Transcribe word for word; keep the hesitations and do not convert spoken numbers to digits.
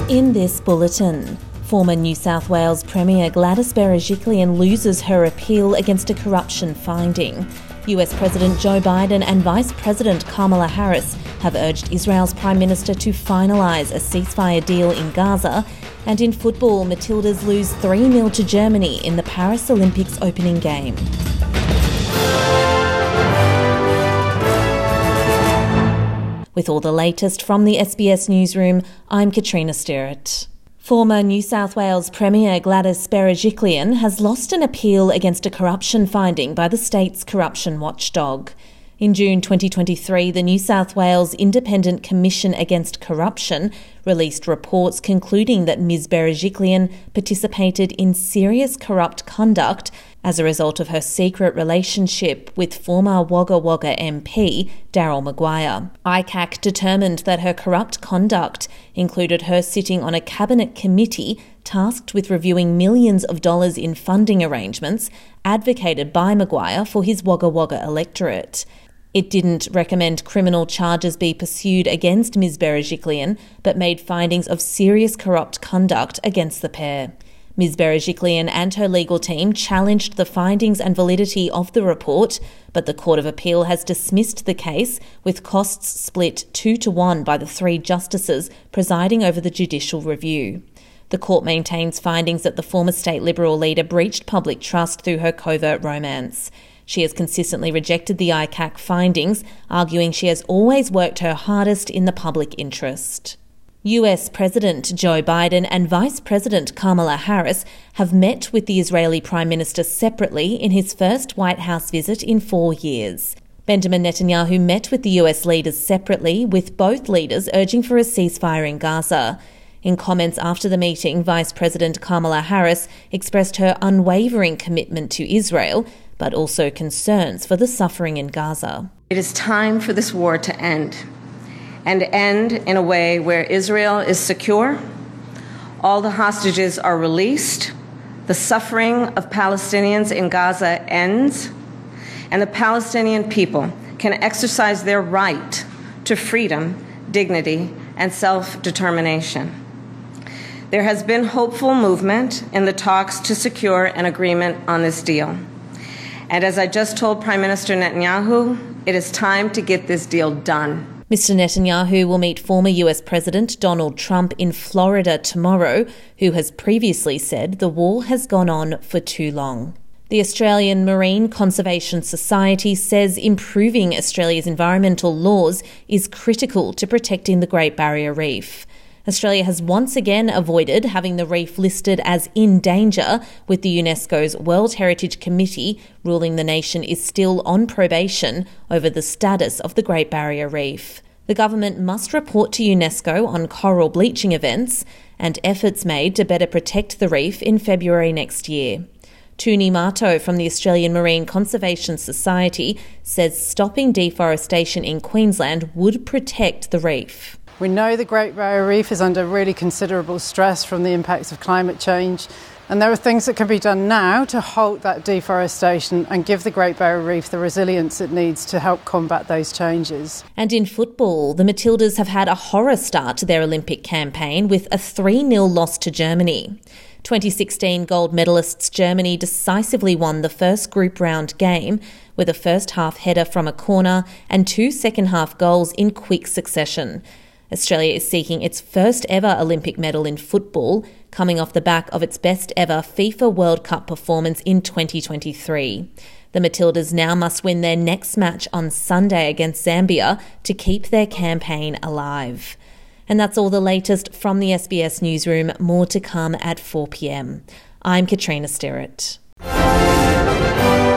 In this bulletin, former New South Wales Premier Gladys Berejiklian loses her appeal against a corruption finding. U S President Joe Biden and Vice President Kamala Harris have urged Israel's Prime Minister to finalise a ceasefire deal in Gaza. And in football, Matildas lose three nil to Germany in the Paris Olympics opening game. With all the latest from the S B S Newsroom, I'm Katrina Stirrett. Former New South Wales Premier Gladys Berejiklian has lost an appeal against a corruption finding by the state's corruption watchdog. In June twenty twenty-three, the New South Wales Independent Commission Against Corruption released reports concluding that Miz Berejiklian participated in serious corrupt conduct as a result of her secret relationship with former Wagga Wagga M P Daryl Maguire. I C A C determined that her corrupt conduct included her sitting on a cabinet committee tasked with reviewing millions of dollars in funding arrangements advocated by Maguire for his Wagga Wagga electorate. It didn't recommend criminal charges be pursued against Miz Berejiklian, but made findings of serious corrupt conduct against the pair. Miz Berejiklian and her legal team challenged the findings and validity of the report, but the Court of Appeal has dismissed the case, with costs split two to one by the three justices presiding over the judicial review. The court maintains findings that the former state Liberal leader breached public trust through her covert romance. She has consistently rejected the I C A C findings, arguing she has always worked her hardest in the public interest. U S President Joe Biden and Vice President Kamala Harris have met with the Israeli Prime Minister separately in his first White House visit in four years. Benjamin Netanyahu met with the U S leaders separately, with both leaders urging for a ceasefire in Gaza. In comments after the meeting, Vice President Kamala Harris expressed her unwavering commitment to Israel, but also concerns for the suffering in Gaza. It is time for this war to end, and end in a way where Israel is secure, all the hostages are released, the suffering of Palestinians in Gaza ends, and the Palestinian people can exercise their right to freedom, dignity, and self-determination. There has been hopeful movement in the talks to secure an agreement on this deal. And as I just told Prime Minister Netanyahu, it is time to get this deal done. Mister Netanyahu will meet former U S President Donald Trump in Florida tomorrow, who has previously said the war has gone on for too long. The Australian Marine Conservation Society says improving Australia's environmental laws is critical to protecting the Great Barrier Reef. Australia has once again avoided having the reef listed as in danger, with the UNESCO's World Heritage Committee ruling the nation is still on probation over the status of the Great Barrier Reef. The government must report to UNESCO on coral bleaching events and efforts made to better protect the reef in February next year. Tuni Mato from the Australian Marine Conservation Society says stopping deforestation in Queensland would protect the reef. We know the Great Barrier Reef is under really considerable stress from the impacts of climate change, and there are things that can be done now to halt that deforestation and give the Great Barrier Reef the resilience it needs to help combat those changes. And in football, the Matildas have had a horror start to their Olympic campaign with a three nil loss to Germany. twenty sixteen gold medalists Germany decisively won the first group round game with a first half header from a corner and two second half goals in quick succession. Australia is seeking its first ever Olympic medal in football, coming off the back of its best ever FIFA World Cup performance in twenty twenty-three. The Matildas now must win their next match on Sunday against Zambia to keep their campaign alive. And that's all the latest from the S B S Newsroom. More to come at four p m. I'm Katrina Stirrett.